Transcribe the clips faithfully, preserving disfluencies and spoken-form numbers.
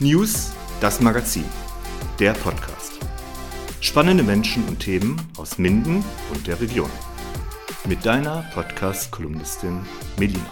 News, das Magazin, der Podcast. Spannende Menschen und Themen aus Minden und der Region. Mit deiner Podcast-Kolumnistin Melina.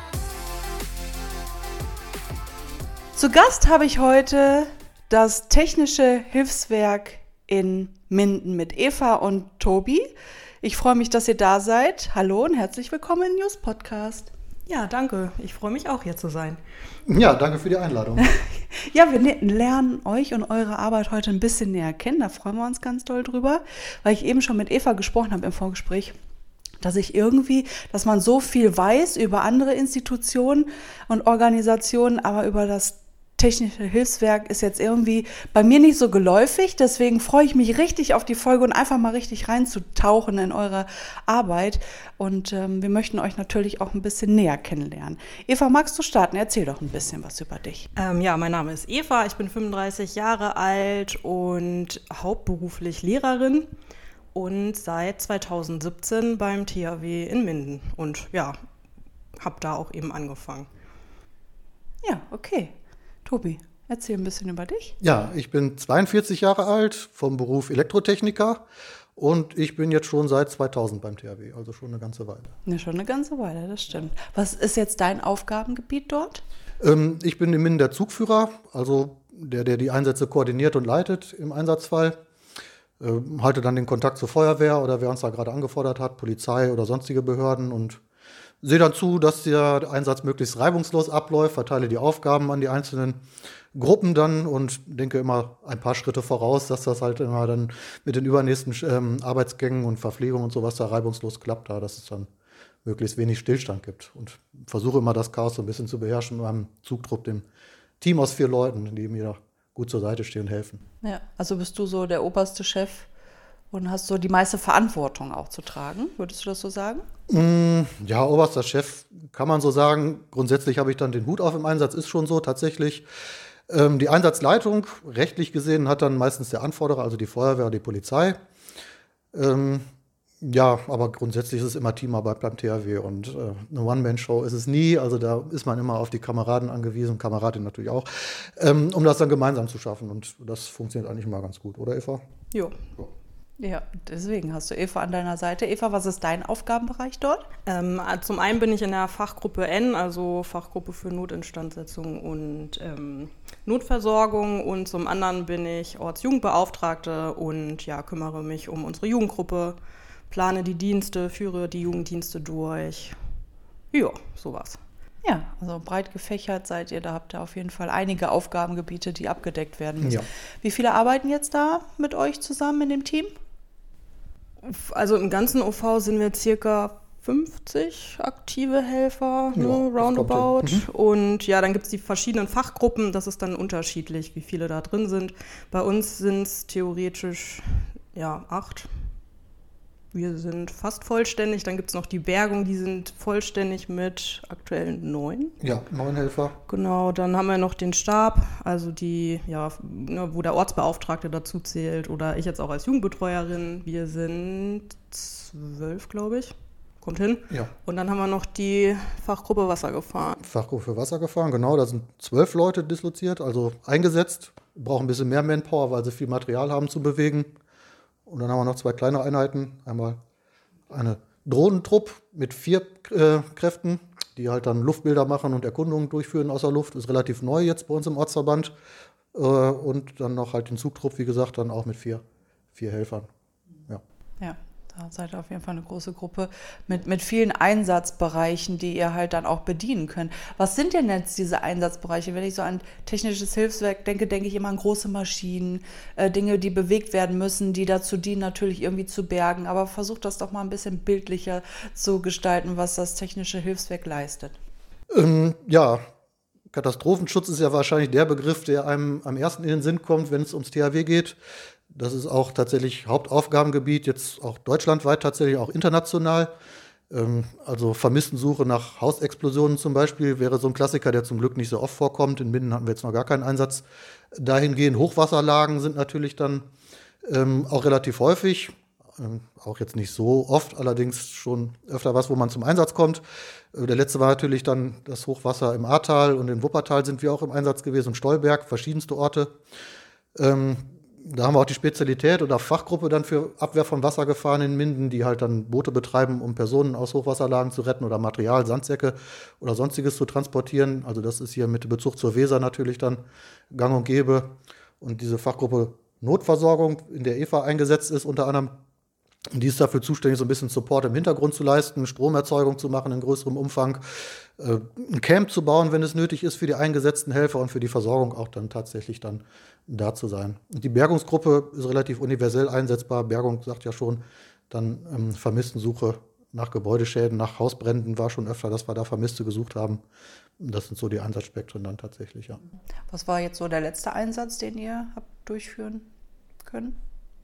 Zu Gast habe ich heute das Technische Hilfswerk in Minden mit Eva und Tobi. Ich freue mich, dass ihr da seid. Hallo und herzlich willkommen im News Podcast. Ja, danke. Ich freue mich auch, hier zu sein. Ja, danke für die Einladung. Ja, wir lernen euch und eure Arbeit heute ein bisschen näher kennen. Da freuen wir uns ganz doll drüber, weil ich eben schon mit Eva gesprochen habe im Vorgespräch, dass ich irgendwie, dass man so viel weiß über andere Institutionen und Organisationen, aber über das Technische Hilfswerk ist jetzt irgendwie bei mir nicht so geläufig. Deswegen freue ich mich richtig auf die Folge und einfach mal richtig reinzutauchen in eure Arbeit. Und ähm, wir möchten euch natürlich auch ein bisschen näher kennenlernen. Eva, magst du starten? Erzähl doch ein bisschen was über dich. Ähm, ja, mein Name ist Eva, ich bin fünfunddreißig Jahre alt und hauptberuflich Lehrerin und seit zweitausendsiebzehn beim T H W in Minden. Und ja, habe da auch eben angefangen. Ja, okay. Tobi, erzähl ein bisschen über dich. Ja, ich bin zweiundvierzig Jahre alt, vom Beruf Elektrotechniker und ich bin jetzt schon seit zweitausend beim T H W, also schon eine ganze Weile. Ja, schon eine ganze Weile, das stimmt. Was ist jetzt dein Aufgabengebiet dort? Ähm, ich bin im Minden der Zugführer, also der, der die Einsätze koordiniert und leitet im Einsatzfall. Ähm, halte dann den Kontakt zur Feuerwehr oder wer uns da gerade angefordert hat, Polizei oder sonstige Behörden und sehe dann zu, dass der Einsatz möglichst reibungslos abläuft, verteile die Aufgaben an die einzelnen Gruppen dann und denke immer ein paar Schritte voraus, dass das halt immer dann mit den übernächsten ähm, Arbeitsgängen und Verpflegung und sowas da reibungslos klappt, da dass es dann möglichst wenig Stillstand gibt. Und versuche immer das Chaos so ein bisschen zu beherrschen mit meinem Zugtrupp, dem Team aus vier Leuten, die mir da gut zur Seite stehen und helfen. Ja, also bist du so der oberste Chef und hast so die meiste Verantwortung auch zu tragen, würdest du das so sagen? Ja, oberster Chef kann man so sagen. Grundsätzlich habe ich dann den Hut auf im Einsatz, ist schon so tatsächlich. Ähm, die Einsatzleitung, rechtlich gesehen, hat dann meistens der Anforderer, also die Feuerwehr oder die Polizei. Ähm, ja, aber grundsätzlich ist es immer Teamarbeit beim T H W und äh, eine One-Man-Show ist es nie. Also da ist man immer auf die Kameraden angewiesen, Kameradin natürlich auch, ähm, um das dann gemeinsam zu schaffen. Und das funktioniert eigentlich immer ganz gut, oder Eva? Jo. Ja. Ja, deswegen hast du Eva an deiner Seite. Eva, was ist dein Aufgabenbereich dort? Ähm, zum einen bin ich in der Fachgruppe N, also Fachgruppe für Notinstandsetzung und ähm, Notversorgung. Und zum anderen bin ich Ortsjugendbeauftragte und ja, kümmere mich um unsere Jugendgruppe, plane die Dienste, führe die Jugenddienste durch. Ja, sowas. Ja, also breit gefächert seid ihr, da habt ihr auf jeden Fall einige Aufgabengebiete, die abgedeckt werden müssen. Ja. Wie viele arbeiten jetzt da mit euch zusammen in dem Team? Also im ganzen O V sind wir circa fünfzig aktive Helfer, Ja, ne, das roundabout. kommt hin. Mhm. Und ja, dann gibt es die verschiedenen Fachgruppen, das ist dann unterschiedlich, wie viele da drin sind. Bei uns sind es theoretisch ja acht. Wir sind fast vollständig, dann gibt es noch die Bergung, die sind vollständig mit aktuell neun. Ja, neun Helfer. Genau, dann haben wir noch den Stab, also die, ja, ne, wo der Ortsbeauftragte dazu zählt oder ich jetzt auch als Jugendbetreuerin. Wir sind zwölf, glaube ich. Kommt hin. Ja. Und dann haben wir noch die Fachgruppe Wassergefahren. Fachgruppe für Wassergefahren, genau, da sind zwölf Leute disloziert, also eingesetzt. Brauchen ein bisschen mehr Manpower, weil sie viel Material haben zu bewegen. Und dann haben wir noch zwei kleine Einheiten. Einmal eine Drohnentrupp mit vier äh, Kräften, die halt dann Luftbilder machen und Erkundungen durchführen aus der Luft. Ist relativ neu jetzt bei uns im Ortsverband. Äh, und dann noch halt den Zugtrupp, wie gesagt, dann auch mit vier, vier Helfern. Ja. Ja, da seid ihr auf jeden Fall eine große Gruppe mit, mit vielen Einsatzbereichen, die ihr halt dann auch bedienen könnt. Was sind denn jetzt diese Einsatzbereiche? Wenn ich so an technisches Hilfswerk denke, denke ich immer an große Maschinen, äh, Dinge, die bewegt werden müssen, die dazu dienen, natürlich irgendwie zu bergen. Aber versucht das doch mal ein bisschen bildlicher zu gestalten, was das technische Hilfswerk leistet. Ähm, ja, Katastrophenschutz ist ja wahrscheinlich der Begriff, der einem am ersten in den Sinn kommt, wenn es ums T H W geht. Das ist auch tatsächlich Hauptaufgabengebiet, jetzt auch deutschlandweit, tatsächlich auch international. Ähm, also Vermisstensuche nach Hausexplosionen zum Beispiel wäre so ein Klassiker, der zum Glück nicht so oft vorkommt. In Minden hatten wir jetzt noch gar keinen Einsatz. Dahingehend Hochwasserlagen sind natürlich dann ähm, auch relativ häufig. Ähm, auch jetzt nicht so oft, allerdings schon öfter was, wo man zum Einsatz kommt. Äh, der letzte war natürlich dann das Hochwasser im Ahrtal und in Wuppertal sind wir auch im Einsatz gewesen und Stolberg, verschiedenste Orte. Ähm, da haben wir auch die Spezialität oder Fachgruppe dann für Abwehr von Wasser gefahren in Minden, die halt dann Boote betreiben, um Personen aus Hochwasserlagen zu retten oder Material, Sandsäcke oder sonstiges zu transportieren. Also das ist hier mit Bezug zur Weser natürlich dann gang und gäbe. Und diese Fachgruppe Notversorgung, in der Eva eingesetzt ist, unter anderem, die ist dafür zuständig, so ein bisschen Support im Hintergrund zu leisten, Stromerzeugung zu machen in größerem Umfang, äh, ein Camp zu bauen, wenn es nötig ist für die eingesetzten Helfer und für die Versorgung auch dann tatsächlich dann da zu sein. Und die Bergungsgruppe ist relativ universell einsetzbar. Bergung sagt ja schon, dann ähm, Vermisstensuche nach Gebäudeschäden, nach Hausbränden war schon öfter, dass wir da Vermisste gesucht haben. Das sind so die Einsatzspektren dann tatsächlich, ja. Was war jetzt so der letzte Einsatz, den ihr habt durchführen können?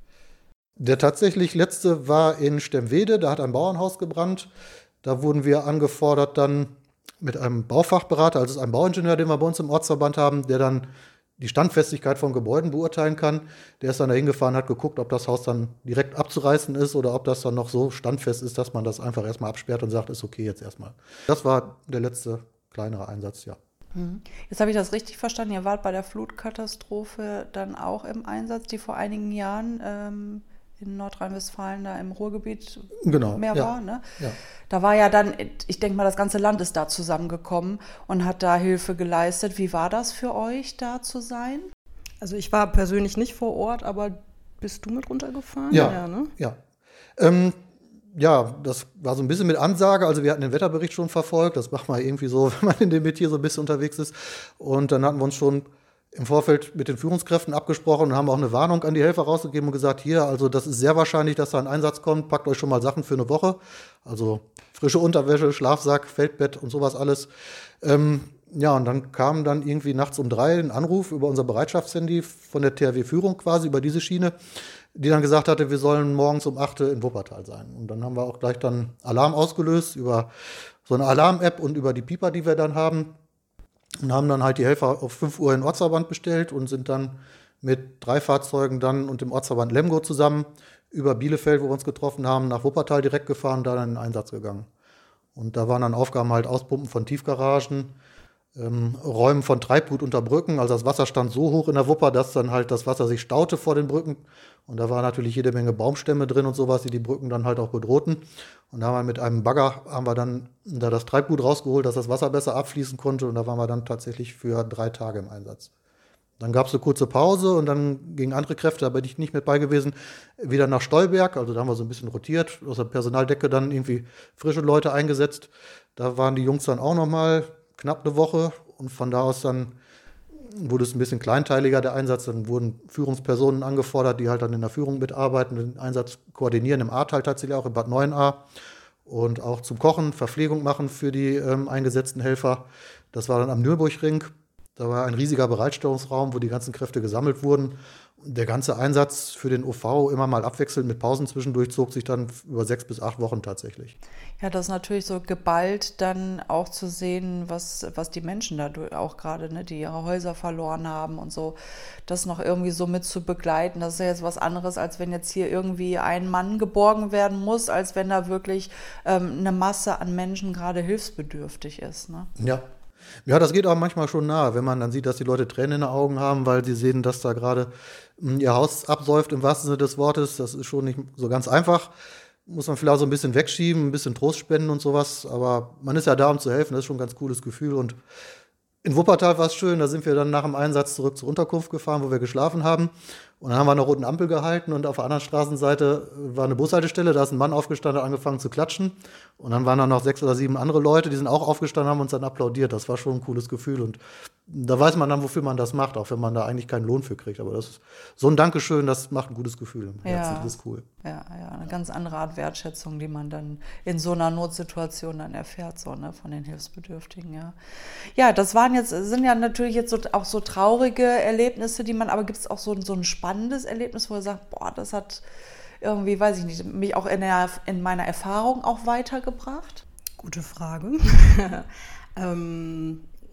Der tatsächlich letzte war in Stemwede, da hat ein Bauernhaus gebrannt. Da wurden wir angefordert dann mit einem Baufachberater, also ein Bauingenieur, den wir bei uns im Ortsverband haben, der dann die Standfestigkeit von Gebäuden beurteilen kann. Der ist dann da hingefahren, hat geguckt, ob das Haus dann direkt abzureißen ist oder ob das dann noch so standfest ist, dass man das einfach erstmal absperrt und sagt, ist okay jetzt erstmal. Das war der letzte kleinere Einsatz, ja. Jetzt habe ich das richtig verstanden. Ihr wart bei der Flutkatastrophe dann auch im Einsatz, die vor einigen Jahren ähm, in Nordrhein-Westfalen da im Ruhrgebiet genau, mehr ja, war. Ne? Ja. Da war ja dann, ich denke mal, das ganze Land ist da zusammengekommen und hat da Hilfe geleistet. Wie war das für euch, da zu sein? Also ich war persönlich nicht vor Ort, aber bist du mit runtergefahren? Ja, ja. Ne? ja. Ähm, Ja, das war so ein bisschen mit Ansage. Also wir hatten den Wetterbericht schon verfolgt. Das macht man irgendwie so, wenn man in dem Metier so ein bisschen unterwegs ist. Und dann hatten wir uns schon im Vorfeld mit den Führungskräften abgesprochen und haben auch eine Warnung an die Helfer rausgegeben und gesagt, hier, also das ist sehr wahrscheinlich, dass da ein Einsatz kommt. Packt euch schon mal Sachen für eine Woche. Also frische Unterwäsche, Schlafsack, Feldbett und sowas alles. Ähm, ja, und dann kam dann irgendwie nachts um drei ein Anruf über unser Bereitschaftshandy von der T H W-Führung quasi, über diese Schiene, die dann gesagt hatte, wir sollen morgens um acht in Wuppertal sein. Und dann haben wir auch gleich dann Alarm ausgelöst über so eine Alarm-App und über die Pieper, die wir dann haben. Und haben dann halt die Helfer auf fünf Uhr in den Ortsverband bestellt und sind dann mit drei Fahrzeugen dann und dem Ortsverband Lemgo zusammen über Bielefeld, wo wir uns getroffen haben, nach Wuppertal direkt gefahren und da dann in den Einsatz gegangen. Und da waren dann Aufgaben halt Auspumpen von Tiefgaragen, Ähm, Räumen von Treibgut unter Brücken. Also das Wasser stand so hoch in der Wupper, dass dann halt das Wasser sich staute vor den Brücken. Und da war natürlich jede Menge Baumstämme drin und sowas, die die Brücken dann halt auch bedrohten. Und da haben wir mit einem Bagger haben wir dann da das Treibgut rausgeholt, dass das Wasser besser abfließen konnte. Und da waren wir dann tatsächlich für drei Tage im Einsatz. Dann gab es eine kurze Pause und dann gingen andere Kräfte, da bin ich nicht mit bei gewesen, wieder nach Stolberg. Also da haben wir so ein bisschen rotiert, aus der Personaldecke dann irgendwie frische Leute eingesetzt. Da waren die Jungs dann auch noch mal knapp eine Woche und von da aus dann wurde es ein bisschen kleinteiliger, der Einsatz. Dann wurden Führungspersonen angefordert, die halt dann in der Führung mitarbeiten, den Einsatz koordinieren, im Ahrtal tatsächlich auch, in Bad Neuenahr und auch zum Kochen, Verpflegung machen für die ähm, eingesetzten Helfer. Das war dann am Nürburgring. Da war ein riesiger Bereitstellungsraum, wo die ganzen Kräfte gesammelt wurden. Der ganze Einsatz für den O V, immer mal abwechselnd mit Pausen zwischendurch, zog sich dann über sechs bis acht Wochen tatsächlich. Ja, das ist natürlich so geballt dann auch zu sehen, was, was die Menschen da auch gerade, ne, die ihre Häuser verloren haben und so, das noch irgendwie so mit zu begleiten. Das ist ja jetzt was anderes, als wenn jetzt hier irgendwie ein Mann geborgen werden muss, als wenn da wirklich ähm, eine Masse an Menschen gerade hilfsbedürftig ist. Ne? Ja. Ja, das geht auch manchmal schon nahe, wenn man dann sieht, dass die Leute Tränen in den Augen haben, weil sie sehen, dass da gerade ihr Haus absäuft, im wahrsten Sinne des Wortes. Das ist schon nicht so ganz einfach. Muss man vielleicht so ein bisschen wegschieben, ein bisschen Trost spenden und sowas. Aber man ist ja da, um zu helfen. Das ist schon ein ganz cooles Gefühl. Und in Wuppertal war es schön. Da sind wir dann nach dem Einsatz zurück zur Unterkunft gefahren, wo wir geschlafen haben. Und dann haben wir eine roten Ampel gehalten und auf der anderen Straßenseite war eine Bushaltestelle. Da ist ein Mann aufgestanden, angefangen zu klatschen. Und dann waren da noch sechs oder sieben andere Leute, die sind auch aufgestanden, haben uns dann applaudiert. Das war schon ein cooles Gefühl. Und da weiß man dann, wofür man das macht, auch wenn man da eigentlich keinen Lohn für kriegt. Aber das ist so ein Dankeschön, das macht ein gutes Gefühl im Herzen. Ja. Das ist cool. Ja, ja, eine ganz andere Art Wertschätzung, die man dann in so einer Notsituation dann erfährt, so, ne, von den Hilfsbedürftigen, ja. Ja, das waren jetzt, sind ja natürlich jetzt so, auch so traurige Erlebnisse, die man, aber gibt es auch so, so ein spannendes Erlebnis, wo ihr sagt, boah, das hat irgendwie, weiß ich nicht, mich auch in, der, in meiner Erfahrung auch weitergebracht? Gute Frage. ähm,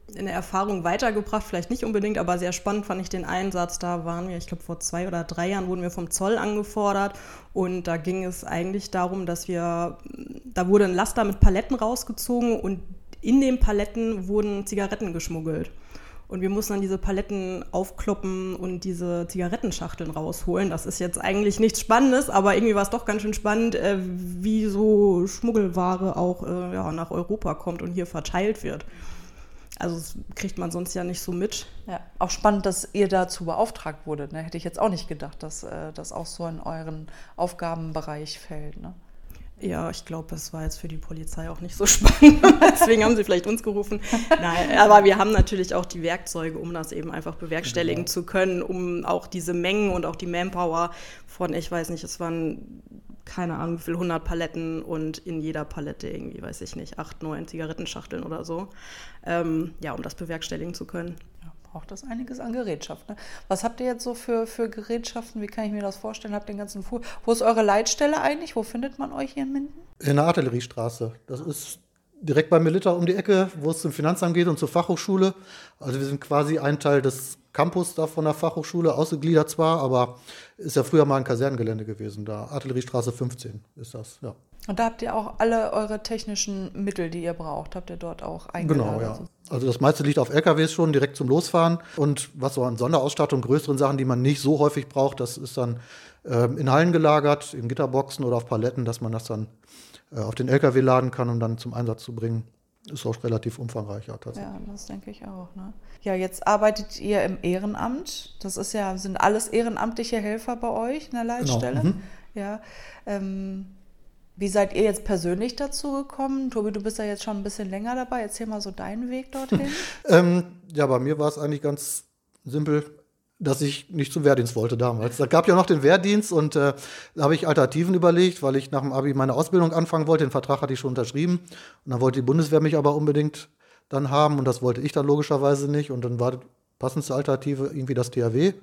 in der Erfahrung weitergebracht, vielleicht nicht unbedingt, aber sehr spannend fand ich den Einsatz. Da waren wir, ich glaube vor zwei oder drei Jahren wurden wir vom Zoll angefordert und da ging es eigentlich darum, dass wir, da wurde ein Laster mit Paletten rausgezogen und in den Paletten wurden Zigaretten geschmuggelt. Und wir mussten dann diese Paletten aufkloppen und diese Zigarettenschachteln rausholen. Das ist jetzt eigentlich nichts Spannendes, aber irgendwie war es doch ganz schön spannend, äh, wie so Schmuggelware auch äh, ja, nach Europa kommt und hier verteilt wird. Also das kriegt man sonst ja nicht so mit. Ja, auch spannend, dass ihr dazu beauftragt wurdet. Ne? Hätte ich jetzt auch nicht gedacht, dass äh, das auch so in euren Aufgabenbereich fällt. Ne? Ja, ich glaube, es war jetzt für die Polizei auch nicht so spannend. Deswegen haben sie vielleicht uns gerufen. Nein, aber wir haben natürlich auch die Werkzeuge, um das eben einfach bewerkstelligen ja. zu können, um auch diese Mengen und auch die Manpower von, ich weiß nicht, es waren keine Ahnung, wie viel, hundert Paletten und in jeder Palette irgendwie, weiß ich nicht, acht, neun Zigarettenschachteln oder so. Ähm, ja, um das bewerkstelligen zu können. Ja, braucht das einiges an Gerätschaft. Ne? Was habt ihr jetzt so für, für Gerätschaften? Wie kann ich mir das vorstellen? Habt ihr den ganzen Fuhr? Wo ist eure Leitstelle eigentlich? Wo findet man euch hier in Minden? In der Artilleriestraße. Das ist direkt beim Militär um die Ecke, wo es zum Finanzamt geht und zur Fachhochschule. Also wir sind quasi ein Teil des Campus da von der Fachhochschule, ausgegliedert zwar, aber ist ja früher mal ein Kasernengelände gewesen. Da Artilleriestraße fünfzehn ist das, ja. Und da habt ihr auch alle eure technischen Mittel, die ihr braucht, habt ihr dort auch eingeladen? Genau, ja. Also das meiste liegt auf L K Ws schon, direkt zum Losfahren. Und was so an Sonderausstattung, größeren Sachen, die man nicht so häufig braucht, das ist dann ähm, in Hallen gelagert, in Gitterboxen oder auf Paletten, dass man das dann äh, auf den L K W laden kann, um dann zum Einsatz zu bringen. Ist auch relativ umfangreich, ja, tatsächlich. Ja, das denke ich auch. Ne? Ja, jetzt arbeitet ihr im Ehrenamt. Das ist ja, sind alles ehrenamtliche Helfer bei euch in der Leitstelle. Genau. Mhm. Ja. Ähm, wie seid ihr jetzt persönlich dazu gekommen? Tobi, du bist ja jetzt schon ein bisschen länger dabei. Erzähl mal so deinen Weg dorthin. ähm, ja, bei mir war es eigentlich ganz simpel, dass ich nicht zum Wehrdienst wollte damals. Da gab ja noch den Wehrdienst und äh, da habe ich Alternativen überlegt, weil ich nach dem Abi meine Ausbildung anfangen wollte. Den Vertrag hatte ich schon unterschrieben und dann wollte die Bundeswehr mich aber unbedingt dann haben und das wollte ich dann logischerweise nicht und dann war die passendste Alternative irgendwie das T H W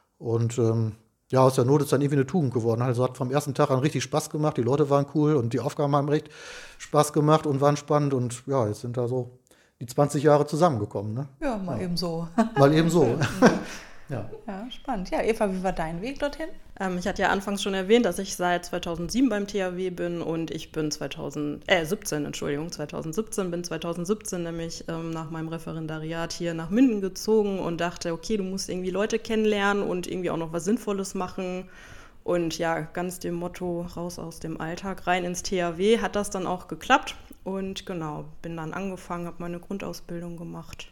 und ähm, ja, aus der Not ist dann irgendwie eine Tugend geworden. Also hat vom ersten Tag an richtig Spaß gemacht, die Leute waren cool und die Aufgaben haben recht Spaß gemacht und waren spannend und ja, jetzt sind da so die zwanzig Jahre zusammengekommen. Ne? Ja, mal ja. eben so. Mal eben so. Ja. ja, spannend. Ja, Eva, wie war dein Weg dorthin? Ähm, ich hatte ja anfangs schon erwähnt, dass ich seit zweitausendsieben beim T H W bin und ich bin zweitausendsiebzehn, Entschuldigung, zweitausendsiebzehn, bin zweitausendsiebzehn nämlich ähm, nach meinem Referendariat hier nach Minden gezogen und dachte, okay, du musst irgendwie Leute kennenlernen und irgendwie auch noch was Sinnvolles machen. Und ja, ganz dem Motto, raus aus dem Alltag, rein ins T H W, hat das dann auch geklappt. Und genau, bin dann angefangen, habe meine Grundausbildung gemacht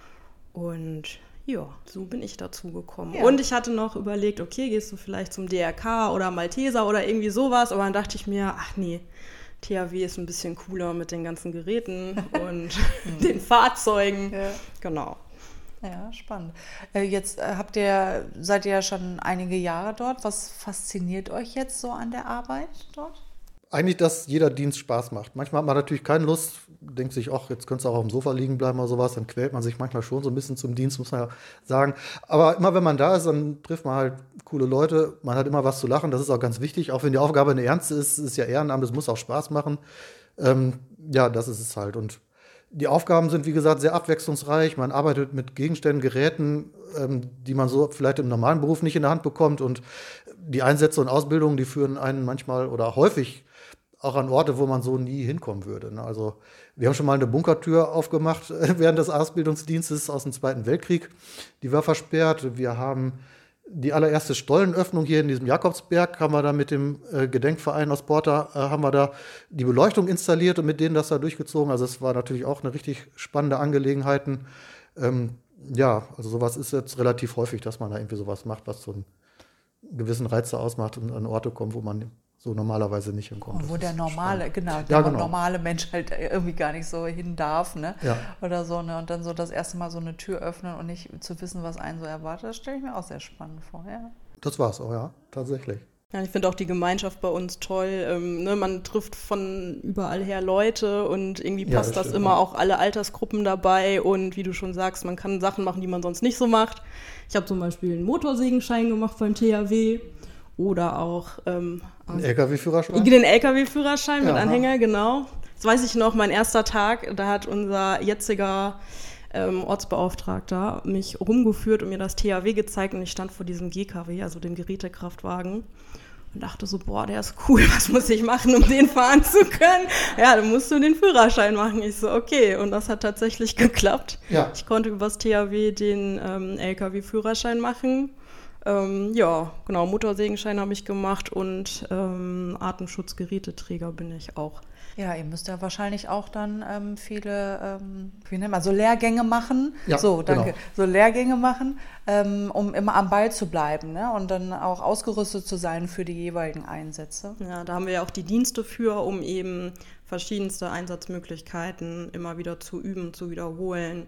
und ja, so bin ich dazu gekommen. Ja. Und ich hatte noch überlegt, okay, gehst du vielleicht zum D R K oder Malteser oder irgendwie sowas, aber dann dachte ich mir, ach nee, T H W ist ein bisschen cooler mit den ganzen Geräten und den Fahrzeugen. Ja. Genau. Ja, spannend. Jetzt habt ihr, seid ihr ja schon einige Jahre dort. Was fasziniert euch jetzt so an der Arbeit dort? Eigentlich, dass jeder Dienst Spaß macht. Manchmal hat man natürlich keine Lust, denkt sich, ach, jetzt könntest du auch auf dem Sofa liegen bleiben oder sowas, dann quält man sich manchmal schon so ein bisschen zum Dienst, muss man ja sagen. Aber immer wenn man da ist, dann trifft man halt coole Leute, man hat immer was zu lachen, das ist auch ganz wichtig, auch wenn die Aufgabe eine ernste ist, ist ja Ehrenamt, es muss auch Spaß machen. Ähm, ja, das ist es halt. Und die Aufgaben sind, wie gesagt, sehr abwechslungsreich, man arbeitet mit Gegenständen, Geräten, ähm, die man so vielleicht im normalen Beruf nicht in der Hand bekommt und die Einsätze und Ausbildungen, die führen einen manchmal oder häufig auch an Orte, wo man so nie hinkommen würde. Ne? Also wir haben schon mal eine Bunkertür aufgemacht äh, während des Ausbildungsdienstes aus dem Zweiten Weltkrieg. Die war versperrt. Wir haben die allererste Stollenöffnung hier in diesem Jakobsberg, haben wir da mit dem äh, Gedenkverein aus Porta, äh, haben wir da die Beleuchtung installiert und mit denen das da durchgezogen. Also es war natürlich auch eine richtig spannende Angelegenheit. Ähm, ja, also sowas ist jetzt relativ häufig, dass man da irgendwie sowas macht, was so einen gewissen Reiz ausmacht und an Orte kommt, wo man so normalerweise nicht hinkommt. Und wo der normale, genau, der ja, genau. normale Mensch halt irgendwie gar nicht so hin darf, ne? Ja. Oder so, ne? Und dann so das erste Mal so eine Tür öffnen und nicht zu wissen, was einen so erwartet, das stelle ich mir auch sehr spannend vor, ja. Das war's auch, ja, tatsächlich. Ja, ich finde auch die Gemeinschaft bei uns toll. Ähm, ne, man trifft von überall her Leute und irgendwie passt ja, das, das immer auch alle Altersgruppen dabei. Und wie du schon sagst, man kann Sachen machen, die man sonst nicht so macht. Ich habe zum Beispiel einen Motorsägenschein gemacht beim T H W oder auch ähm, einen L K W-Führerschein. Den L K W-Führerschein mit ja, Anhänger, genau. Das weiß ich noch, mein erster Tag, da hat unser jetziger ähm, Ortsbeauftragter mich rumgeführt und mir das T H W gezeigt und ich stand vor diesem G K W, also dem Gerätekraftwagen. Und dachte so, boah, der ist cool, was muss ich machen, um den fahren zu können? Ja, dann musst du den Führerschein machen. Ich so, okay. Und das hat tatsächlich geklappt. Ja. Ich konnte übers T H W den ähm, L K W-Führerschein machen. Ähm, ja, genau, Motorsägenschein habe ich gemacht und ähm, Atemschutzgeräteträger bin ich auch. Ja, ihr müsst ja wahrscheinlich auch dann ähm, viele, ähm, wie nennt man, so Lehrgänge machen. Ja, so, danke. genau. So Lehrgänge machen, ähm, um immer am Ball zu bleiben, ne? Und dann auch ausgerüstet zu sein für die jeweiligen Einsätze. Ja, da haben wir ja auch die Dienste für, um eben verschiedenste Einsatzmöglichkeiten immer wieder zu üben, zu wiederholen.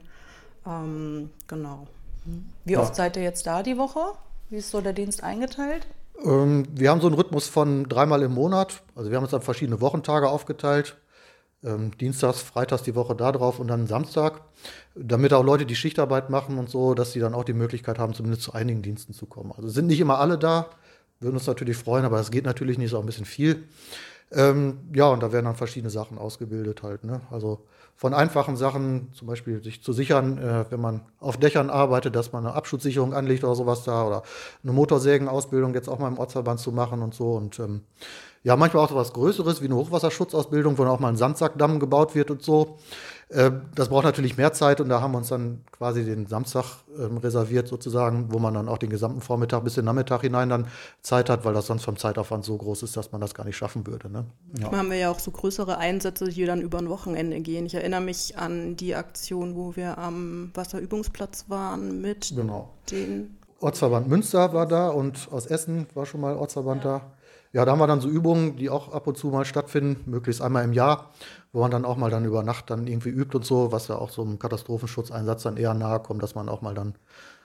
Ähm, genau. Wie Ja. oft seid ihr jetzt da die Woche? Wie ist so der Dienst eingeteilt? Ähm, wir haben so einen Rhythmus von dreimal im Monat. Also wir haben uns dann verschiedene Wochentage aufgeteilt. Ähm, Dienstags, Freitags die Woche da drauf und dann Samstag. Damit auch Leute, die Schichtarbeit machen und so, dass sie dann auch die Möglichkeit haben, zumindest zu einigen Diensten zu kommen. Also sind nicht immer alle da, würden uns natürlich freuen, aber es geht natürlich nicht, ist auch ein bisschen viel. Ähm, ja, und da werden dann verschiedene Sachen ausgebildet halt, ne? Also von einfachen Sachen, zum Beispiel sich zu sichern, äh, wenn man auf Dächern arbeitet, dass man eine Abschutzsicherung anlegt oder sowas da oder eine Motorsägenausbildung jetzt auch mal im Ortsverband zu machen und so. Und ähm, ja, manchmal auch so was Größeres wie eine Hochwasserschutzausbildung, wo dann auch mal ein Sandsackdamm gebaut wird und so. Äh, das braucht natürlich mehr Zeit und da haben wir uns dann quasi den Samstag ähm, reserviert sozusagen, wo man dann auch den gesamten Vormittag bis den Nachmittag hinein dann Zeit hat, weil das sonst vom Zeitaufwand so groß ist, dass man das gar nicht schaffen würde, ne? Ja. Manchmal haben wir ja auch so größere Einsätze, die dann über ein Wochenende gehen. Ich erinnere mich an die Aktion, wo wir am Wasserübungsplatz waren mit Genau. den... Ortsverband Münster war da und aus Essen war schon mal Ortsverband da. Ja, da haben wir dann so Übungen, die auch ab und zu mal stattfinden, möglichst einmal im Jahr, wo man dann auch mal dann über Nacht dann irgendwie übt und so, was ja auch so einem Katastrophenschutzeinsatz dann eher nahe kommt, dass man auch mal dann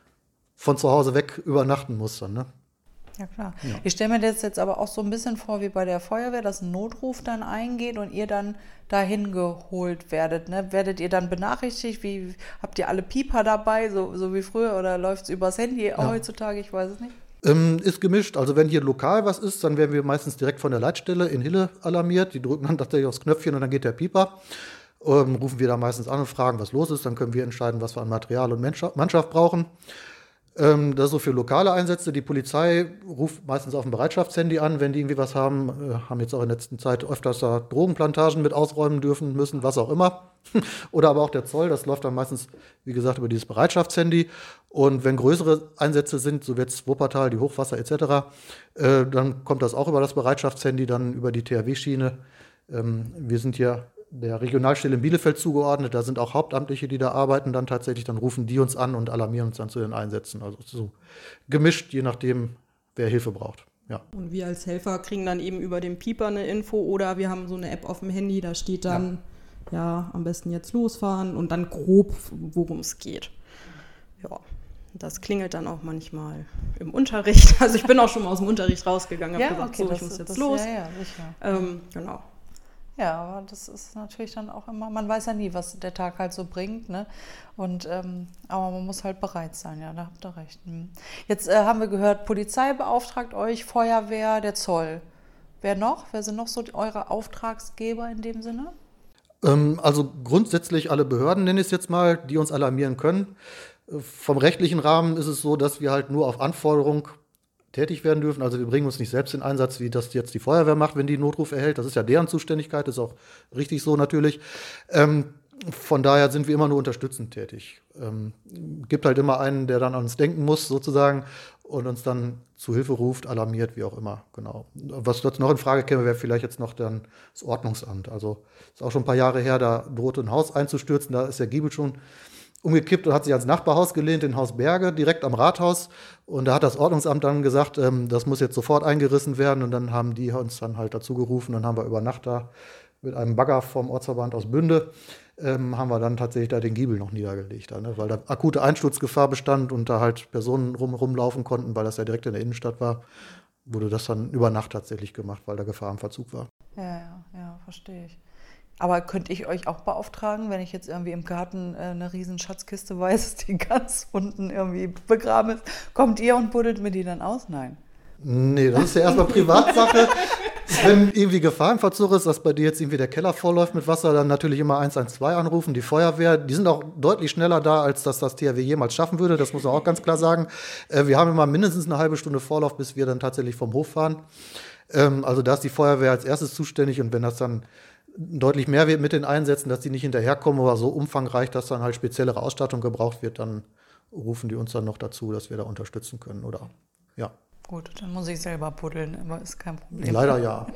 von zu Hause weg übernachten muss dann, ne? Ja, klar. Ja. Ich stelle mir das jetzt aber auch so ein bisschen vor wie bei der Feuerwehr, dass ein Notruf dann eingeht und ihr dann dahin geholt werdet. Ne? Werdet ihr dann benachrichtigt? Wie, habt ihr alle Pieper dabei, so, so wie früher? Oder läuft es übers Handy Ja. heutzutage? Ich weiß es nicht. Ähm, ist gemischt. Also wenn hier lokal was ist, dann werden wir meistens direkt von der Leitstelle in Hille alarmiert. Die drücken dann tatsächlich aufs Knöpfchen und dann geht der Pieper. Ähm, rufen wir da meistens an und fragen, was los ist. Dann können wir entscheiden, was wir an Material und Mannschaft, Mannschaft brauchen. Ähm, das ist so für lokale Einsätze. Die Polizei ruft meistens auf dem Bereitschaftshandy an, wenn die irgendwie was haben. Äh, haben jetzt auch in letzter Zeit öfters da Drogenplantagen mit ausräumen dürfen, müssen, was auch immer. Oder aber auch der Zoll, das läuft dann meistens, wie gesagt, über dieses Bereitschaftshandy. Und wenn größere Einsätze sind, so wie jetzt Wuppertal, die Hochwasser et cetera, äh, dann kommt das auch über das Bereitschaftshandy, dann über die T H W-Schiene. Ähm, wir sind hier der Regionalstelle in Bielefeld zugeordnet, da sind auch Hauptamtliche, die da arbeiten, dann tatsächlich, dann rufen die uns an und alarmieren uns dann zu den Einsätzen. Also so gemischt, je nachdem, wer Hilfe braucht. Ja. Und wir als Helfer kriegen dann eben über den Pieper eine Info oder wir haben so eine App auf dem Handy, da steht dann, ja, ja am besten jetzt losfahren und dann grob, worum es geht. Ja, das klingelt dann auch manchmal im Unterricht. Also ich bin auch schon mal aus dem Unterricht rausgegangen, habe Ja, gesagt, okay, so, das, ich muss jetzt das, los. Ja, ja, sicher. Ähm, genau. Ja, aber das ist natürlich dann auch immer, man weiß ja nie, was der Tag halt so bringt, ne? Und ähm, aber man muss halt bereit sein, ja, da habt ihr recht. Hm. Jetzt äh, haben wir gehört, Polizei beauftragt euch, Feuerwehr, der Zoll. Wer noch? Wer sind noch so die, eure Auftragsgeber in dem Sinne? Ähm, also grundsätzlich alle Behörden, nenne ich es jetzt mal, die uns alarmieren können. Äh, Vom rechtlichen Rahmen ist es so, dass wir halt nur auf Anforderung tätig werden dürfen. Also wir bringen uns nicht selbst in Einsatz, wie das jetzt die Feuerwehr macht, wenn die einen Notruf erhält. Das ist ja deren Zuständigkeit, ist auch richtig so natürlich. Ähm, von daher sind wir immer nur unterstützend tätig. Ähm, gibt halt immer einen, der dann an uns denken muss, sozusagen, und uns dann zu Hilfe ruft, alarmiert, wie auch immer. Genau. Was dort noch in Frage käme, wäre vielleicht jetzt noch dann das Ordnungsamt. Also ist auch schon ein paar Jahre her, da drohte ein Haus einzustürzen, da ist der Giebel schon umgekippt und hat sich ans Nachbarhaus gelehnt, in Haus Berge, direkt am Rathaus. Und da hat das Ordnungsamt dann gesagt, ähm, das muss jetzt sofort eingerissen werden. Und dann haben die uns dann halt dazu gerufen. Dann haben wir über Nacht da mit einem Bagger vom Ortsverband aus Bünde, ähm, haben wir dann tatsächlich da den Giebel noch niedergelegt. Da, ne? Weil da akute Einsturzgefahr bestand und da halt Personen rum, rumlaufen konnten, weil das ja direkt in der Innenstadt war, wurde das dann über Nacht tatsächlich gemacht, weil da Gefahr im Verzug war. Ja, ja, ja, verstehe ich. Aber könnte ich euch auch beauftragen, wenn ich jetzt irgendwie im Garten äh, eine riesen Schatzkiste weiß, die ganz unten irgendwie begraben ist, kommt ihr und buddelt mir die dann aus? Nein. Nee, das ist ja erstmal Privatsache. Wenn irgendwie Gefahr im Verzug ist, dass bei dir jetzt irgendwie der Keller vollläuft mit Wasser, dann natürlich immer eins eins zwei anrufen, die Feuerwehr. Die sind auch deutlich schneller da, als dass das T H W jemals schaffen würde. Das muss man auch ganz klar sagen. Äh, wir haben immer mindestens eine halbe Stunde Vorlauf, bis wir dann tatsächlich vom Hof fahren. Ähm, also da ist die Feuerwehr als erstes zuständig. Und wenn das dann deutlich mehr wird mit den Einsätzen, dass die nicht hinterherkommen oder so umfangreich, dass dann halt speziellere Ausstattung gebraucht wird, dann rufen die uns dann noch dazu, dass wir da unterstützen können. Oder ja. Gut, dann muss ich selber buddeln, aber ist kein Problem. Leider ja.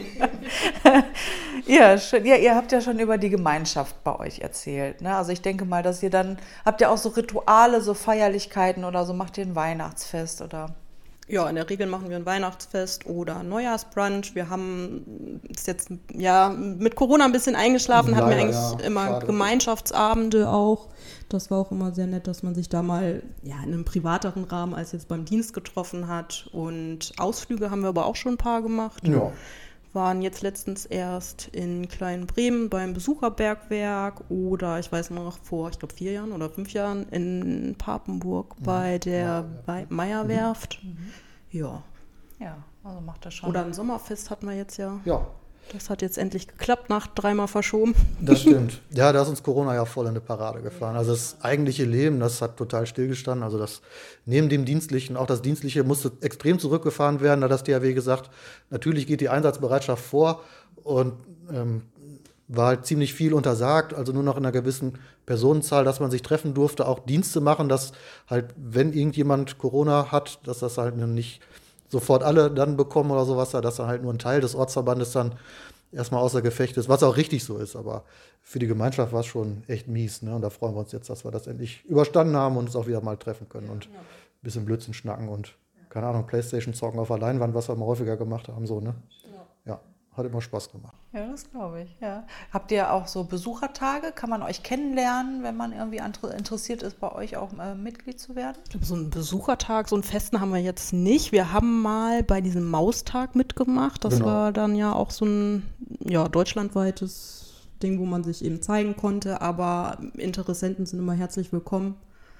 Ja, schön. Ja, ihr habt ja schon über die Gemeinschaft bei euch erzählt. Ne? Also ich denke mal, dass ihr dann, habt ihr auch so Rituale, so Feierlichkeiten oder so, macht ihr ein Weihnachtsfest oder? Ja, in der Regel machen wir ein Weihnachtsfest oder ein Neujahrsbrunch. Wir haben ist jetzt ja mit Corona ein bisschen eingeschlafen, hatten wir Leider, eigentlich ja. immer Schade. Gemeinschaftsabende auch. Das war auch immer sehr nett, dass man sich da mal ja, in einem privateren Rahmen als jetzt beim Dienst getroffen hat. Und Ausflüge haben wir aber auch schon ein paar gemacht. Ja. Waren jetzt letztens erst in Kleinbremen beim Besucherbergwerk oder ich weiß noch vor, ich glaube vier Jahren oder fünf Jahren in Papenburg bei der bei Meierwerft. Mhm. Ja. Ja, also macht das schon. Oder ein Sommerfest hatten wir jetzt ja. Ja, Das hat jetzt endlich geklappt, nach dreimal verschoben. das stimmt. Ja, da ist uns Corona ja voll in die Parade gefahren. Also das eigentliche Leben, das hat total stillgestanden. Also das neben dem Dienstlichen, auch das Dienstliche musste extrem zurückgefahren werden. Da hat das T H W gesagt, natürlich geht die Einsatzbereitschaft vor und ähm, war halt ziemlich viel untersagt. Also nur noch in einer gewissen Personenzahl, dass man sich treffen durfte, auch Dienste machen, dass halt, wenn irgendjemand Corona hat, dass das halt nicht sofort alle dann bekommen oder sowas, dass dann halt nur ein Teil des Ortsverbandes dann erstmal außer Gefecht ist, was auch richtig so ist. Aber für die Gemeinschaft war es schon echt mies. Ne? Und da freuen wir uns jetzt, dass wir das endlich überstanden haben und uns auch wieder mal treffen können und ein bisschen Blödsinn schnacken und, keine Ahnung, Playstation zocken auf der Leinwand, was wir mal häufiger gemacht haben. So, ne? Ja, hat immer Spaß gemacht. Ja, das glaube ich, ja. Habt ihr auch so Besuchertage? Kann man euch kennenlernen, wenn man irgendwie interessiert ist, bei euch auch äh, Mitglied zu werden? Ich glaube, so einen Besuchertag, so einen festen haben wir jetzt nicht. Wir haben mal bei diesem Maustag mitgemacht. Das Genau. war dann ja auch so ein ja, deutschlandweites Ding, wo man sich eben zeigen konnte. Aber Interessenten sind immer herzlich willkommen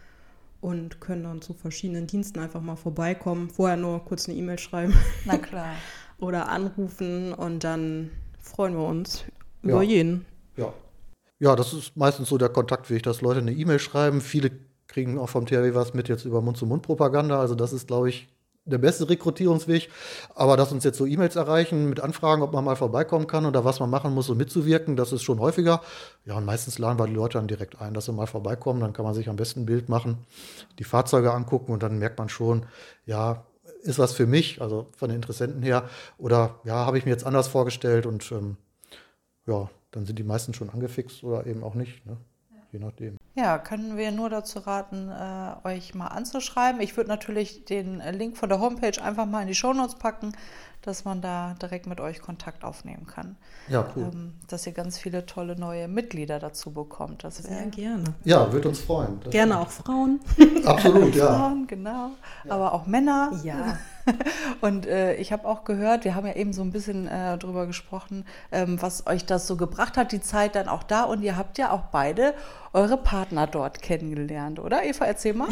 und können dann zu verschiedenen Diensten einfach mal vorbeikommen. Vorher nur kurz eine E-Mail schreiben. Na klar. Oder anrufen und dann freuen wir uns Ja. über jeden. Ja. Ja, das ist meistens so der Kontaktweg, dass Leute eine E-Mail schreiben. Viele kriegen auch vom T H W was mit jetzt über Mund-zu-Mund-Propaganda. Also das ist, glaube ich, der beste Rekrutierungsweg. Aber dass uns jetzt so E-Mails erreichen mit Anfragen, ob man mal vorbeikommen kann oder was man machen muss, um mitzuwirken, das ist schon häufiger. Ja, und meistens laden wir die Leute dann direkt ein, dass sie mal vorbeikommen. Dann kann man sich am besten ein Bild machen, die Fahrzeuge angucken und dann merkt man schon, ja, ist was für mich, also von den Interessenten her. Oder ja, habe ich mir jetzt anders vorgestellt und ähm, ja, dann sind die meisten schon angefixt oder eben auch nicht, ne? Je nachdem. Ja, können wir nur dazu raten, äh, euch mal anzuschreiben. Ich würde natürlich den äh, Link von der Homepage einfach mal in die Shownotes packen, dass man da direkt mit euch Kontakt aufnehmen kann. Ja, cool. Ähm, dass ihr ganz viele tolle neue Mitglieder dazu bekommt. Das Sehr wäre gerne. Ja, wird uns freuen. Das Gerne auch Frauen. Absolut, ja. Frauen, genau, aber auch Männer. Ja. Und äh, ich habe auch gehört, wir haben ja eben so ein bisschen äh, drüber gesprochen, ähm, was euch das so gebracht hat, die Zeit dann auch da. Und ihr habt ja auch beide eure Partner dort kennengelernt, oder? Eva, erzähl mal.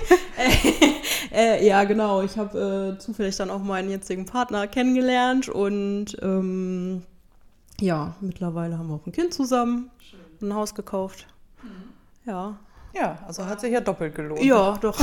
äh, ja, genau. Ich habe äh, zufällig dann auch meinen jetzigen Partner kennengelernt und ähm, ja, mittlerweile haben wir auch ein Kind zusammen, ein Haus gekauft. Mhm. Ja. Ja, also hat sich ja doppelt gelohnt. Ja, doch.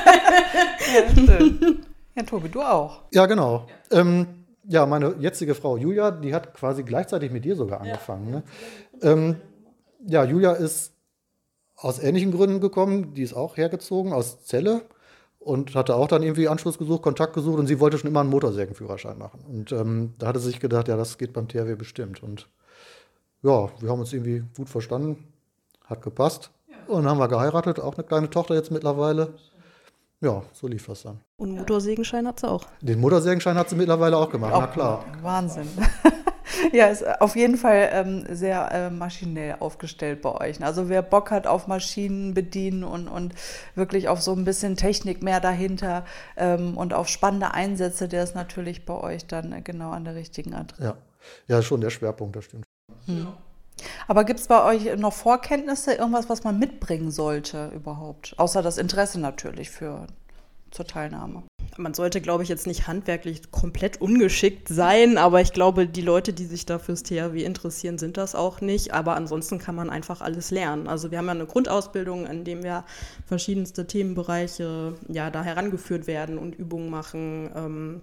Ja, schön. Ja, Tobi, du auch. Ja, genau. Ja. Ähm, ja, meine jetzige Frau Julia, die hat quasi gleichzeitig mit dir sogar angefangen. Ja, ne? ähm, ja Julia ist aus ähnlichen Gründen gekommen. Die ist auch hergezogen aus Celle und hatte auch dann irgendwie Anschluss gesucht, Kontakt gesucht und sie wollte schon immer einen Motorsägenführerschein machen. Und ähm, da hatte sie sich gedacht, ja, das geht beim T H W bestimmt. Und ja, wir haben uns irgendwie gut verstanden, hat gepasst. Ja. Und dann haben wir geheiratet, auch eine kleine Tochter jetzt mittlerweile. Ja, so lief das dann. Und Motorsägenschein hat sie auch. Den Motorsägenschein hat sie mittlerweile auch gemacht, auch na klar. Wahnsinn. Ja, ist auf jeden Fall ähm, sehr äh, maschinell aufgestellt bei euch. Also wer Bock hat auf Maschinen bedienen und, und wirklich auf so ein bisschen Technik mehr dahinter ähm, und auf spannende Einsätze, der ist natürlich bei euch dann äh, genau an der richtigen Adresse. Ja, ja, schon der Schwerpunkt, das stimmt. Hm. Aber gibt es bei euch noch Vorkenntnisse, irgendwas, was man mitbringen sollte überhaupt? Außer das Interesse natürlich für zur Teilnahme. Man sollte, glaube ich, jetzt nicht handwerklich komplett ungeschickt sein, aber ich glaube, die Leute, die sich da fürs T H W interessieren, sind das auch nicht. Aber ansonsten kann man einfach alles lernen. Also wir haben ja eine Grundausbildung, in dem wir verschiedenste Themenbereiche ja, da herangeführt werden und Übungen machen. Ähm,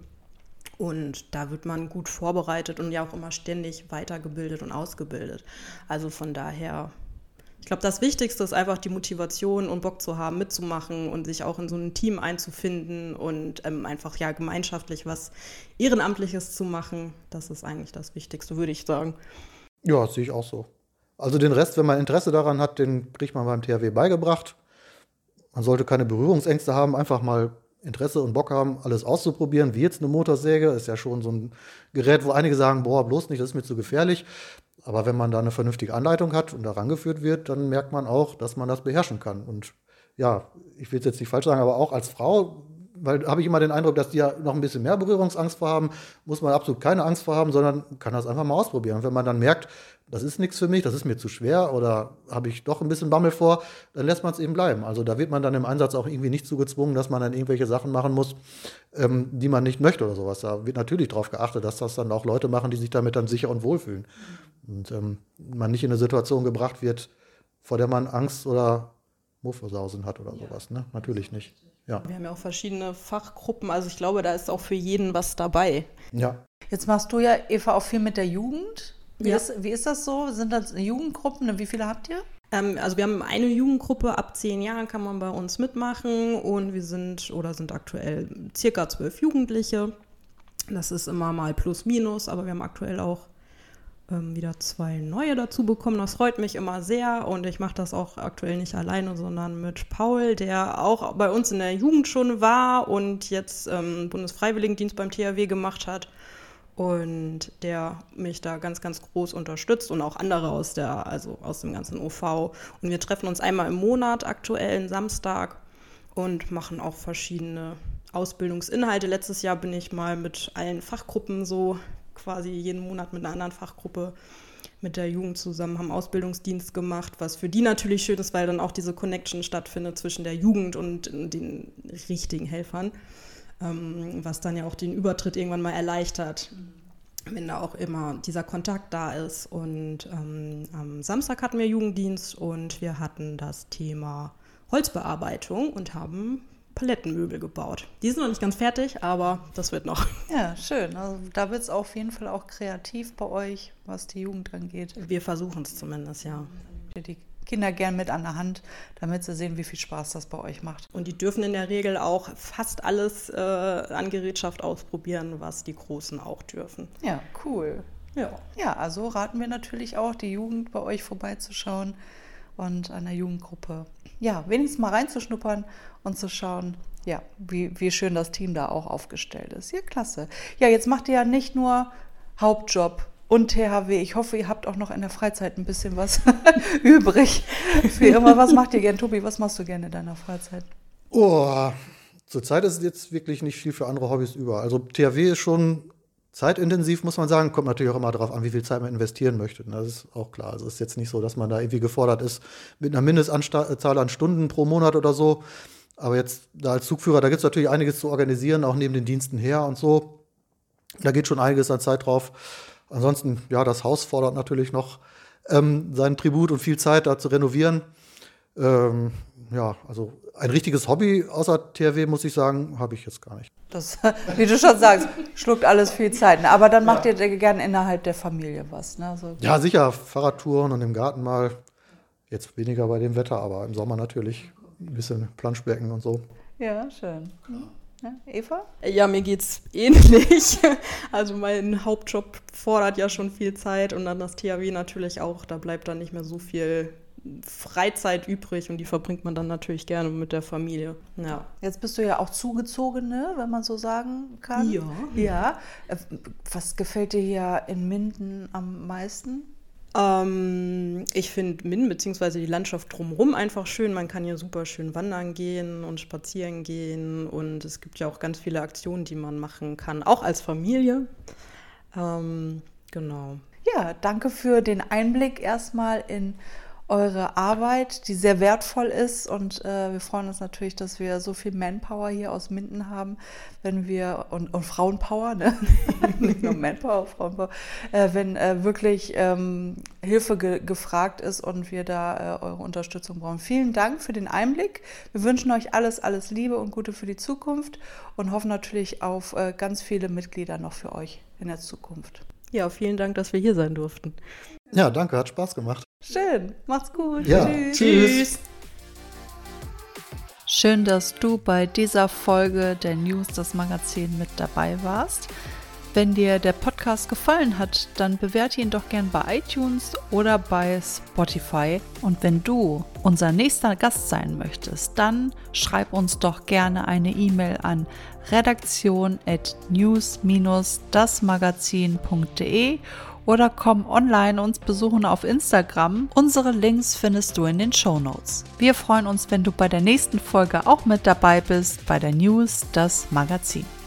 und da wird man gut vorbereitet und ja auch immer ständig weitergebildet und ausgebildet. Also von daher... Ich glaube, das Wichtigste ist einfach die Motivation und Bock zu haben, mitzumachen und sich auch in so ein Team einzufinden und ähm, einfach ja gemeinschaftlich was Ehrenamtliches zu machen. Das ist eigentlich das Wichtigste, würde ich sagen. Ja, das sehe ich auch so. Also den Rest, wenn man Interesse daran hat, den kriegt man beim T H W beigebracht. Man sollte keine Berührungsängste haben, einfach mal Interesse und Bock haben, alles auszuprobieren, wie jetzt eine Motorsäge. Ist ja schon so ein Gerät, wo einige sagen, boah, bloß nicht, das ist mir zu gefährlich. Aber wenn man da eine vernünftige Anleitung hat und da rangeführt wird, dann merkt man auch, dass man das beherrschen kann. Und ja, ich will es jetzt nicht falsch sagen, aber auch als Frau, weil habe ich immer den Eindruck, dass die ja noch ein bisschen mehr Berührungsangst vor haben, muss man absolut keine Angst vor haben, sondern kann das einfach mal ausprobieren. Und wenn man dann merkt, das ist nichts für mich, das ist mir zu schwer oder habe ich doch ein bisschen Bammel vor, dann lässt man es eben bleiben. Also da wird man dann im Einsatz auch irgendwie nicht zu gezwungen, dass man dann irgendwelche Sachen machen muss, ähm, die man nicht möchte oder sowas. Da wird natürlich darauf geachtet, dass das dann auch Leute machen, die sich damit dann sicher und wohlfühlen. Und ähm, man nicht in eine Situation gebracht wird, vor der man Angst oder Muffelsausen hat oder sowas. Ne? Natürlich nicht. Ja. Wir haben ja auch verschiedene Fachgruppen, also ich glaube, da ist auch für jeden was dabei. Ja. Jetzt machst du ja, Eva, auch viel mit der Jugend. Wie, Ja. ist, wie ist das so? Sind das Jugendgruppen? Wie viele habt ihr? Ähm, also wir haben eine Jugendgruppe, ab zehn Jahren kann man bei uns mitmachen und wir sind oder sind aktuell circa zwölf Jugendliche. Das ist immer mal plus minus, aber wir haben aktuell auch ähm, wieder zwei neue dazu bekommen. Das freut mich immer sehr und ich mache das auch aktuell nicht alleine, sondern mit Paul, der auch bei uns in der Jugend schon war und jetzt ähm, Bundesfreiwilligendienst beim T H W gemacht hat. Und der mich da ganz, ganz groß unterstützt und auch andere aus der, also aus dem ganzen O V. Und wir treffen uns einmal im Monat, aktuell einen Samstag, und machen auch verschiedene Ausbildungsinhalte. Letztes Jahr bin ich mal mit allen Fachgruppen so quasi jeden Monat mit einer anderen Fachgruppe mit der Jugend zusammen, haben Ausbildungsdienst gemacht, was für die natürlich schön ist, weil dann auch diese Connection stattfindet zwischen der Jugend und den richtigen Helfern. Was dann ja auch den Übertritt irgendwann mal erleichtert, wenn da auch immer dieser Kontakt da ist. Und ähm, am Samstag hatten wir Jugenddienst und wir hatten das Thema Holzbearbeitung und haben Palettenmöbel gebaut. Die sind noch nicht ganz fertig, aber das wird noch. Ja, schön. Also da wird es auf jeden Fall auch kreativ bei euch, was die Jugend angeht. Wir versuchen es zumindest, ja. Die Kinder gern mit an der Hand, damit sie sehen, wie viel Spaß das bei euch macht. Und die dürfen in der Regel auch fast alles äh, an Gerätschaft ausprobieren, was die Großen auch dürfen. Ja, cool. Ja. Ja, also raten wir natürlich auch, die Jugend bei euch vorbeizuschauen und an der Jugendgruppe, ja, wenigstens mal reinzuschnuppern und zu schauen, ja, wie, wie schön das Team da auch aufgestellt ist. Ja, klasse. Ja, jetzt macht ihr ja nicht nur Hauptjob und T H W. Ich hoffe, ihr habt auch noch in der Freizeit ein bisschen was übrig. Für immer. Was macht ihr gern, Tobi? Was machst du gerne in deiner Freizeit? Oh, zurzeit ist jetzt wirklich nicht viel für andere Hobbys über. Also T H W ist schon zeitintensiv, muss man sagen. Kommt natürlich auch immer darauf an, wie viel Zeit man investieren möchte. Das ist auch klar. Also es ist jetzt nicht so, dass man da irgendwie gefordert ist mit einer Mindestanzahl an Stunden pro Monat oder so. Aber jetzt da als Zugführer, da gibt es natürlich einiges zu organisieren, auch neben den Diensten her und so. Da geht schon einiges an Zeit drauf. Ansonsten, ja, das Haus fordert natürlich noch ähm, seinen Tribut und viel Zeit, da zu renovieren. Ähm, ja, also ein richtiges Hobby außer T H W, muss ich sagen, habe ich jetzt gar nicht. Das, wie du schon sagst, schluckt alles viel Zeit. Ne? Aber dann macht ja. ihr gerne innerhalb der Familie was. Ne? So. Ja, sicher, Fahrradtouren und im Garten mal. Jetzt weniger bei dem Wetter, aber im Sommer natürlich ein bisschen Planschbecken und so. Ja, schön. Ja, Eva? Ja, mir geht's ähnlich. Also mein Hauptjob fordert ja schon viel Zeit und dann das T H W natürlich auch. Da bleibt dann nicht mehr so viel Freizeit übrig und die verbringt man dann natürlich gerne mit der Familie. Ja. Jetzt bist du ja auch Zugezogene, wenn man so sagen kann. Ja. Ja. Was gefällt dir hier in Minden am meisten? Ähm, ich finde Minden bzw. die Landschaft drumherum einfach schön. Man kann hier super schön wandern gehen und spazieren gehen und es gibt ja auch ganz viele Aktionen, die man machen kann, auch als Familie. Ähm, genau. Ja, danke für den Einblick erstmal in eure Arbeit, die sehr wertvoll ist. Und äh, wir freuen uns natürlich, dass wir so viel Manpower hier aus Minden haben, wenn wir, und, und Frauenpower, ne? Nicht nur Manpower, Frauenpower, äh, wenn äh, wirklich ähm, Hilfe ge- gefragt ist und wir da äh, eure Unterstützung brauchen. Vielen Dank für den Einblick. Wir wünschen euch alles, alles Liebe und Gute für die Zukunft und hoffen natürlich auf äh, ganz viele Mitglieder noch für euch in der Zukunft. Ja, vielen Dank, dass wir hier sein durften. Ja, danke, hat Spaß gemacht. Schön, macht's gut. Ja, Tschüss. tschüss. Schön, dass du bei dieser Folge der News, das Magazin, mit dabei warst. Wenn dir der Podcast gefallen hat, dann bewerte ihn doch gern bei iTunes oder bei Spotify. Und wenn du unser nächster Gast sein möchtest, dann schreib uns doch gerne eine E-Mail an redaktion at news das magazin punkt de oder komm online uns besuchen auf Instagram. Unsere Links findest du in den Shownotes. Wir freuen uns, wenn du bei der nächsten Folge auch mit dabei bist bei der News, das Magazin.